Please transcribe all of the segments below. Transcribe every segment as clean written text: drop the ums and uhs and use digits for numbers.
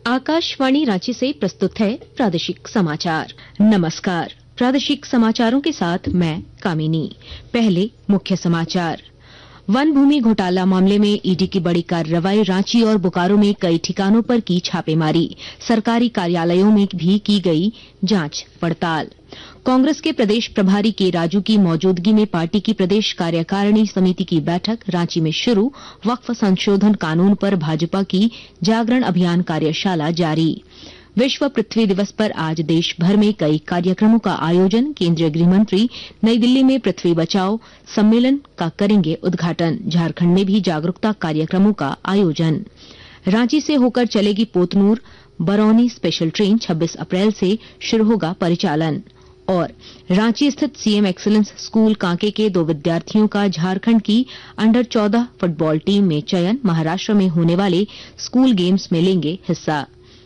आकाशवाणी रांची से प्रस्तुत है प्रादेशिक समाचार। नमस्कार, प्रादेशिक समाचारों के साथ मैं कामिनी। पहले मुख्य समाचार। वन भूमि घोटाला मामले में ईडी की बड़ी कार्रवाई। रांची और बोकारो में कई ठिकानों पर की छापेमारी। सरकारी कार्यालयों में भी की गई जांच पड़ताल। कांग्रेस के प्रदेश प्रभारी के राजू की मौजूदगी में पार्टी की प्रदेश कार्यकारिणी समिति की बैठक रांची में शुरू। वक्फ संशोधन कानून पर भाजपा की जागरण अभियान कार्यशाला जारी। विश्व पृथ्वी दिवस पर आज देश भर में कई कार्यक्रमों का आयोजन। केंद्रीय गृह मंत्री नई दिल्ली में पृथ्वी बचाओ सम्मेलन का करेंगे उद्घाटन। झारखंड में भी जागरूकता कार्यक्रमों का आयोजन। रांची से होकर चलेगी पोतनूर बरौनी स्पेशल ट्रेन। 26 अप्रैल से शुरू होगा परिचालन। और रांची स्थित सीएम एक्सीलेंस स्कूल कांके के 2 विद्यार्थियों का झारखंड की अंडर 14 फुटबॉल टीम में चयन। महाराष्ट्र में होने वाले स्कूल गेम्स में लेंगे हिस्सा।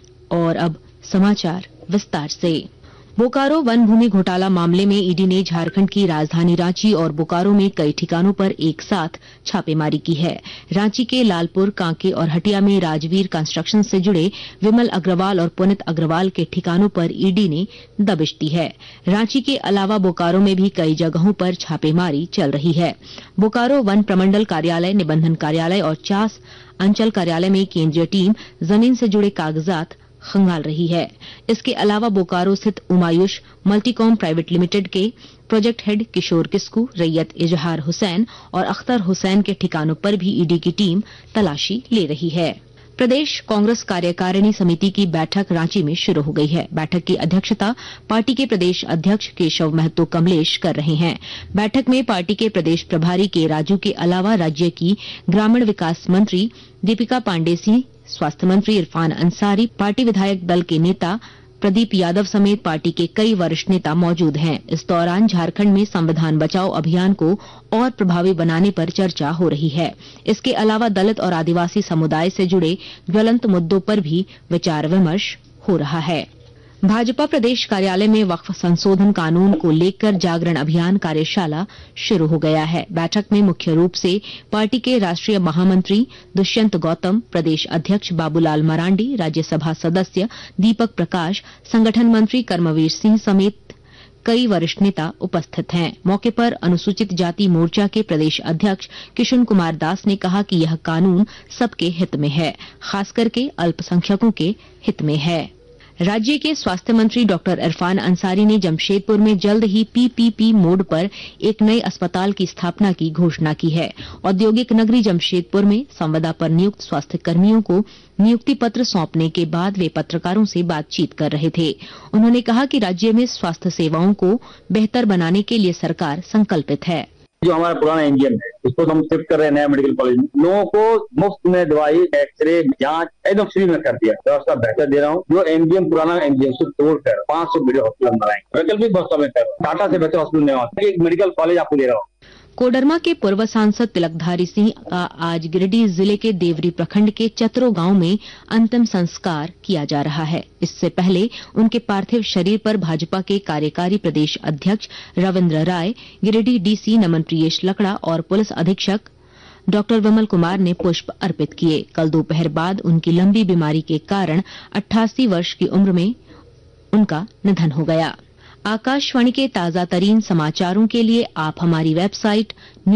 और अब समाचार विस्तार से। बोकारो वन भूमि घोटाला मामले में ईडी ने झारखंड की राजधानी रांची और बोकारो में कई ठिकानों पर एक साथ छापेमारी की है। रांची के लालपुर, कांके और हटिया में राजवीर कंस्ट्रक्शन से जुड़े विमल अग्रवाल और पुनित अग्रवाल के ठिकानों पर ईडी ने दबिश दी है। रांची के अलावा बोकारो में भी कई जगहों पर छापेमारी चल रही है। बोकारो वन प्रमंडल कार्यालय, निबंधन कार्यालय और चास अंचल कार्यालय में केंद्रीय टीम जमीन से जुड़े कागजात खंगाल रही है। इसके अलावा बोकारो स्थित उमायुष मल्टीकॉम प्राइवेट लिमिटेड के प्रोजेक्ट हेड किशोर किस्कू, रैयत इजहार हुसैन और अख्तर हुसैन के ठिकानों पर भी ईडी की टीम तलाशी ले रही है। प्रदेश कांग्रेस कार्यकारिणी समिति की बैठक रांची में शुरू हो गई है। बैठक की अध्यक्षता पार्टी के प्रदेश अध्यक्ष केशव महतो कमलेश कर रहे हैं। बैठक में पार्टी के प्रदेश प्रभारी के राजू के अलावा राज्य की ग्रामीण विकास मंत्री दीपिका पांडे सिंह, स्वास्थ्य मंत्री इरफान अंसारी, पार्टी विधायक दल के नेता प्रदीप यादव समेत पार्टी के कई वरिष्ठ नेता मौजूद हैं। इस दौरान झारखंड में संविधान बचाओ अभियान को और प्रभावी बनाने पर चर्चा हो रही है। इसके अलावा दलित और आदिवासी समुदाय से जुड़े ज्वलंत मुद्दों पर भी विचार विमर्श हो रहा है। भाजपा प्रदेश कार्यालय में वक्फ संशोधन कानून को लेकर जागरण अभियान कार्यशाला शुरू हो गया है। बैठक में मुख्य रूप से पार्टी के राष्ट्रीय महामंत्री दुष्यंत गौतम, प्रदेश अध्यक्ष बाबूलाल मरांडी, राज्यसभा सदस्य दीपक प्रकाश, संगठन मंत्री कर्मवीर सिंह समेत कई वरिष्ठ नेता उपस्थित हैं। मौके पर अनुसूचित जाति मोर्चा के प्रदेश अध्यक्ष किशुन कुमार दास ने कहा कि यह कानून सबके हित में है, खासकर के अल्पसंख्यकों के हित में है। राज्य के स्वास्थ्य मंत्री डॉक्टर इरफान अंसारी ने जमशेदपुर में जल्द ही पीपीपी मोड पर एक नए अस्पताल की स्थापना की घोषणा की है। औद्योगिक नगरी जमशेदपुर में संविदा पर नियुक्त स्वास्थ्य कर्मियों को नियुक्ति पत्र सौंपने के बाद वे पत्रकारों से बातचीत कर रहे थे। उन्होंने कहा कि राज्य में स्वास्थ्य सेवाओं को बेहतर बनाने के लिए सरकार संकल्पित है। जो हमारा पुराना एमजीएम है उसको हम शिफ्ट कर रहे हैं नया मेडिकल कॉलेज में। लोगों को मुफ्त में दवाई, एक्सरे, जांच एकदम फ्री में कर दिया। व्यवस्था बेहतर दे रहा हूँ। जो एमजीएम पुराना एमजीएम से तोड़कर 500 बेड हॉस्पिटल बनाएंगे। वैकल्पिक व्यवस्था में कर टाटा से बेहतर हॉस्पिटल नहीं, एक मेडिकल कॉलेज आपको दे रहा हूँ। कोडरमा के पूर्व सांसद तिलकधारी सिंह का आज गिरिडीह जिले के देवरी प्रखंड के चतरो गांव में अंतिम संस्कार किया जा रहा है। इससे पहले उनके पार्थिव शरीर पर भाजपा के कार्यकारी प्रदेश अध्यक्ष रविन्द्र राय, गिरिडीह डीसी नमन प्रियेश लकड़ा और पुलिस अधीक्षक डॉक्टर विमल कुमार ने पुष्प अर्पित किए। कल दोपहर बाद उनकी लंबी बीमारी के कारण 88 वर्ष की उम्र में उनका निधन हो गया। आकाशवाणी के ताजा तरीन समाचारों के लिए आप हमारी वेबसाइट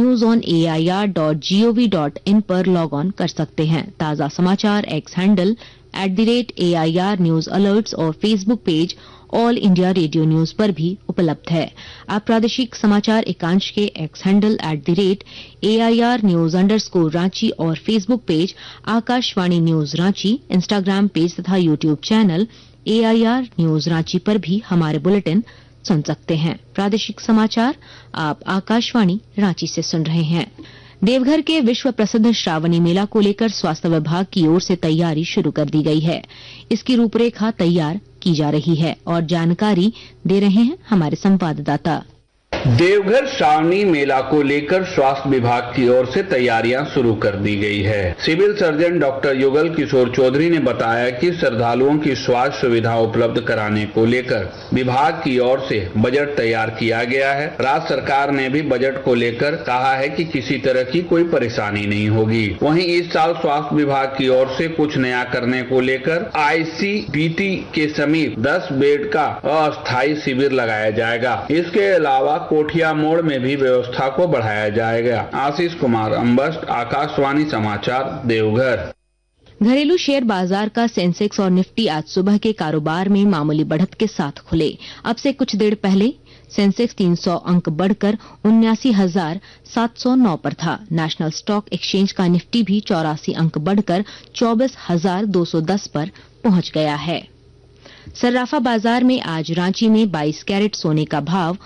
newsonair.gov.in पर लॉग ऑन कर सकते हैं। ताजा समाचार X handle @AIR news alerts और Facebook page All India Radio news पर भी उपलब्ध है। आप प्रादेशिक समाचार एकांश के X handle @AIR news _Ranchi और Facebook page Akashvani news Ranchi, Instagram page तथा YouTube channel AIR news Ranchi पर भी हमारे बुलेटिन सुन सकते हैं। प्रादेशिक समाचार आप आकाशवाणी रांची से सुन रहे हैं। देवघर के विश्व प्रसिद्ध श्रावणी मेला को लेकर स्वास्थ्य विभाग की ओर से तैयारी शुरू कर दी गई है। इसकी रूपरेखा तैयार की जा रही है और जानकारी दे रहे हैं हमारे संवाददाता। देवघर श्रावणी मेला को लेकर स्वास्थ्य विभाग की ओर से तैयारियां शुरू कर दी गई है। Civil surgeon doctor Yugal Kishore Chaudhary ने बताया कि श्रद्धालुओं की स्वास्थ्य सुविधा उपलब्ध कराने को लेकर विभाग की ओर से बजट तैयार किया गया है। राज्य सरकार ने भी बजट को लेकर कहा है कि किसी तरह की कोई परेशानी नहीं होगी। वहीं इस साल स्वास्थ्य विभाग की ओर से कुछ नया करने को लेकर ICPT के समीप 10 बेड का अस्थायी शिविर लगाया जाएगा। इसके अलावा कोठिया मोड़ में भी व्यवस्था को बढ़ाया जाएगा। आशीष कुमार अम्बस्ट, आकाशवाणी समाचार, देवघर। घरेलू शेयर बाजार का सेंसेक्स और निफ्टी आज सुबह के कारोबार में मामूली बढ़त के साथ खुले। अब से कुछ देर पहले सेंसेक्स 300 अंक बढ़कर 79,709 पर था। नेशनल स्टॉक एक्सचेंज का निफ्टी भी 84 अंक बढ़कर 24,210 पर पहुंच गया है। सर्राफा बाजार में आज रांची में 22 कैरेट सोने का भाव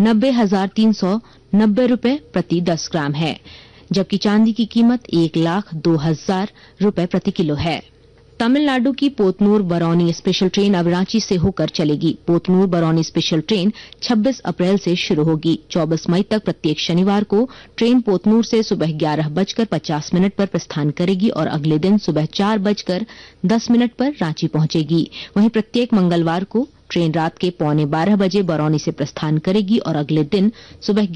90,390 रुपए प्रति 10 ग्राम है, जबकि चांदी की कीमत 1,02,000 रुपए प्रति किलो है। तमिलनाडु की पोतनूर बरौनी स्पेशल ट्रेन अब रांची से होकर चलेगी। पोतनूर बरौनी स्पेशल ट्रेन 26 अप्रैल से शुरू होगी। 24 मई तक प्रत्येक शनिवार को ट्रेन पोतनूर से सुबह 11:50 पर प्रस्थान करेगी और अगले दिन सुबह 4:10 पर रांची पहुंचेगी। वहीं प्रत्येक मंगलवार को ट्रेन रात के 11:45 बजे बरौनी से प्रस्थान करेगी और अगले दिन सुबह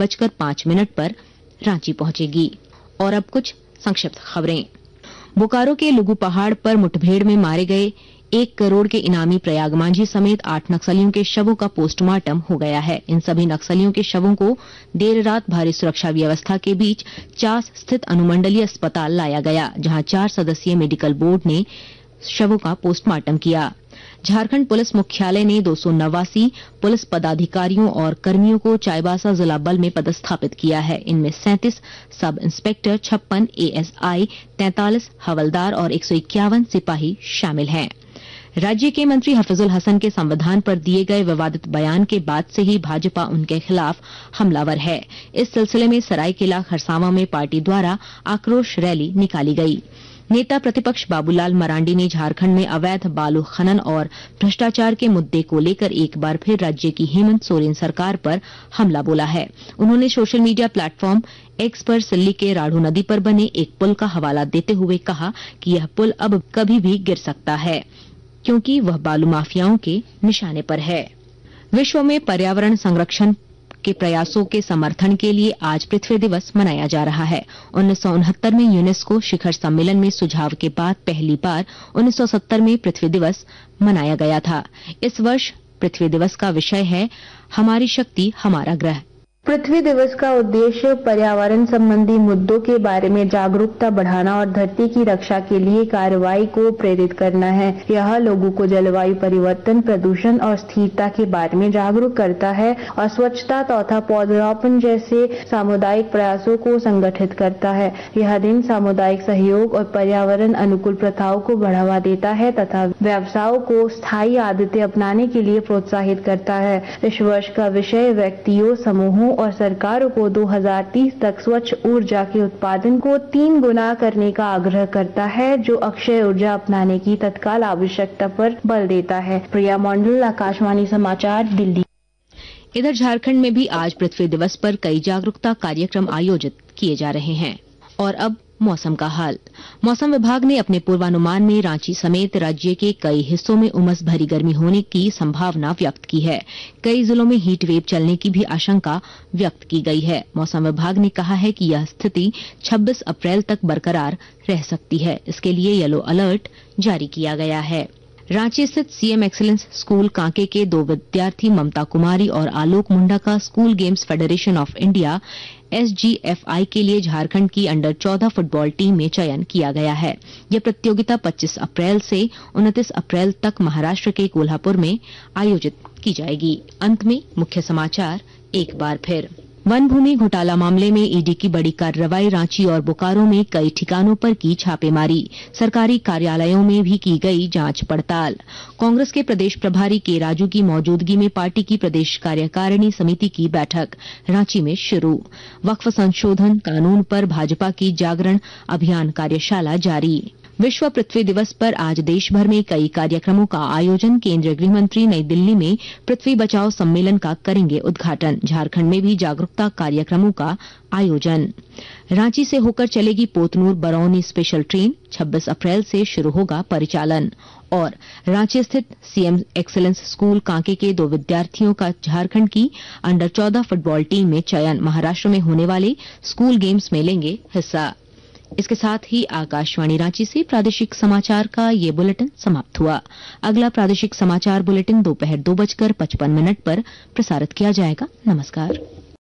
11:05 पर रांची पहुंचेगी। और अब कुछ संक्षिप्त खबरें। बोकारो के लुगु पहाड़ पर मुठभेड़ में मारे गए 1 करोड़ के इनामी प्रयाग मांझी समेत 8 नक्सलियों के शवों का पोस्टमार्टम हो गया है। इन सभी नक्सलियों के शवों को देर रात भारी सुरक्षा व्यवस्था के बीच चास स्थित अनुमंडलीय अस्पताल लाया गया, जहां 4 सदस्यीय मेडिकल बोर्ड ने शवों का पोस्टमार्टम किया। झारखंड पुलिस मुख्यालय ने 289 पुलिस पदाधिकारियों और कर्मियों को चाईबासा जिला बल में पदस्थापित किया है। इनमें 37 सब इंस्पेक्टर, 56 ASI, 43 हवलदार और 151 सिपाही शामिल हैं। राज्य के मंत्री हफीजुल हसन के संविधान पर दिए गए विवादित बयान के बाद से ही भाजपा उनके खिलाफ हमलावर है। इस सिलसिले में सरायकेला खरसावां में पार्टी द्वारा आक्रोश रैली निकाली गई। नेता प्रतिपक्ष बाबूलाल मरांडी ने झारखंड में अवैध बालू खनन और भ्रष्टाचार के मुद्दे को लेकर एक बार फिर राज्य की हेमंत सोरेन सरकार पर हमला बोला है। उन्होंने सोशल मीडिया प्लेटफॉर्म एक्स पर सिल्ली के राढ़ू नदी पर बने एक पुल का हवाला देते हुए कहा कि यह पुल अब कभी भी गिर सकता है, क्योंकि वह बालू माफियाओं के निशाने पर है। विश्व में पर्यावरण संरक्षण के प्रयासों के समर्थन के लिए आज पृथ्वी दिवस मनाया जा रहा है। 1969 में यूनेस्को शिखर सम्मेलन में सुझाव के बाद पहली बार 1970 में पृथ्वी दिवस मनाया गया था। इस वर्ष पृथ्वी दिवस का विषय है हमारी शक्ति हमारा ग्रह। पृथ्वी दिवस का उद्देश्य पर्यावरण संबंधी मुद्दों के बारे में जागरूकता बढ़ाना और धरती की रक्षा के लिए कार्रवाई को प्रेरित करना है। यह लोगों को जलवायु परिवर्तन, प्रदूषण और स्थिरता के बारे में जागरूक करता है और स्वच्छता तथा पौधरोपण जैसे सामुदायिक प्रयासों को संगठित करता है। यह दिन सामुदायिक सहयोग और पर्यावरण अनुकूल प्रथाओं को बढ़ावा देता है तथा व्यवसायों को स्थायी आदतें अपनाने के लिए प्रोत्साहित करता है। इस वर्ष का विषय व्यक्तियों, समूहों और सरकारों को 2030 तक स्वच्छ ऊर्जा के उत्पादन को 3 गुना करने का आग्रह करता है, जो अक्षय ऊर्जा अपनाने की तत्काल आवश्यकता पर बल देता है। प्रिया मंडल, आकाशवाणी समाचार, दिल्ली। इधर झारखंड में भी आज पृथ्वी दिवस पर कई जागरूकता कार्यक्रम आयोजित किए जा रहे हैं। और अब मौसम का हाल। मौसम विभाग ने अपने पूर्वानुमान में रांची समेत राज्य के कई हिस्सों में उमस भरी गर्मी होने की संभावना व्यक्त की है। कई जिलों में हीट वेव चलने की भी आशंका व्यक्त की गई है। मौसम विभाग ने कहा है कि यह स्थिति 26 अप्रैल तक बरकरार रह सकती है। इसके लिए येलो अलर्ट जारी किया गया है। रांची स्थित सीएम एक्सीलेंस स्कूल कांके के 2 विद्यार्थी ममता कुमारी और आलोक मुंडा का School Games Federation of India SGFI के लिए झारखंड की अंडर 14 फुटबॉल टीम में चयन किया गया है। यह प्रतियोगिता 25 अप्रैल से 29 अप्रैल तक महाराष्ट्र के कोल्हापुर में आयोजित की जाएगी। अंत में मुख्य समाचार एक बार फिर। वन भूमि घोटाला मामले में ईडी की बड़ी कार्रवाई। रांची और बोकारो में कई ठिकानों पर की छापेमारी। सरकारी कार्यालयों में भी की गई जांच पड़ताल। कांग्रेस के प्रदेश प्रभारी के राजू की मौजूदगी में पार्टी की प्रदेश कार्यकारिणी समिति की बैठक रांची में शुरू। वक्फ संशोधन कानून पर भाजपा की जागरण अभियान कार्यशाला जारी। विश्व पृथ्वी दिवस पर आज देश भर में कई कार्यक्रमों का आयोजन। केंद्रीय गृह मंत्री नई दिल्ली में पृथ्वी बचाओ सम्मेलन का करेंगे उद्घाटन। झारखंड में भी जागरूकता कार्यक्रमों का आयोजन। रांची से होकर चलेगी पोतनूर बरौनी स्पेशल ट्रेन। 26 अप्रैल से शुरू होगा परिचालन। और रांची स्थित सीएम एक्सीलेंस स्कूल कांके के 2 विद्यार्थियों का झारखंड की अंडर 14 फुटबॉल टीम में चयन। महाराष्ट्र में होने वाले स्कूल गेम्स में लेंगे हिस्सा। इसके साथ ही आकाशवाणी रांची से प्रादेशिक समाचार का ये बुलेटिन समाप्त हुआ। अगला प्रादेशिक समाचार बुलेटिन दोपहर 2:55 पर प्रसारित किया जाएगा। नमस्कार।